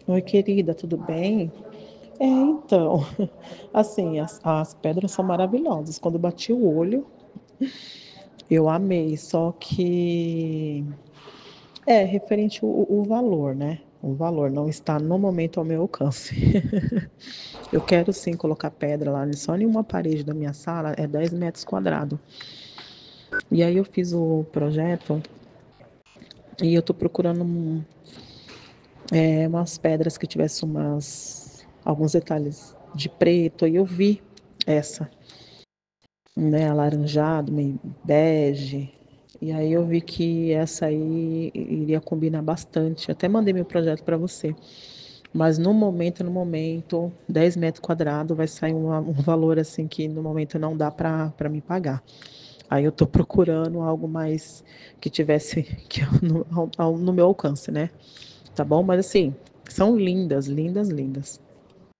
Oi, querida, tudo bem? Então, assim, as pedras são maravilhosas. Quando eu bati o olho, eu amei, só que é referente o valor, né? O valor não está no momento ao meu alcance. Eu quero sim colocar pedra lá, só em uma parede da minha sala é 10 metros quadrados. E aí eu fiz o projeto e eu tô procurando umas pedras que tivessem alguns detalhes de preto, e eu vi essa, né, alaranjado, meio bege. E aí eu vi que essa aí iria combinar bastante. Até mandei meu projeto para você. Mas no momento, 10 metros quadrados vai sair um valor assim que no momento não dá para me pagar. Aí eu estou procurando algo mais que tivesse que no meu alcance, né? Tá bom? Mas assim, são lindas, lindas, lindas.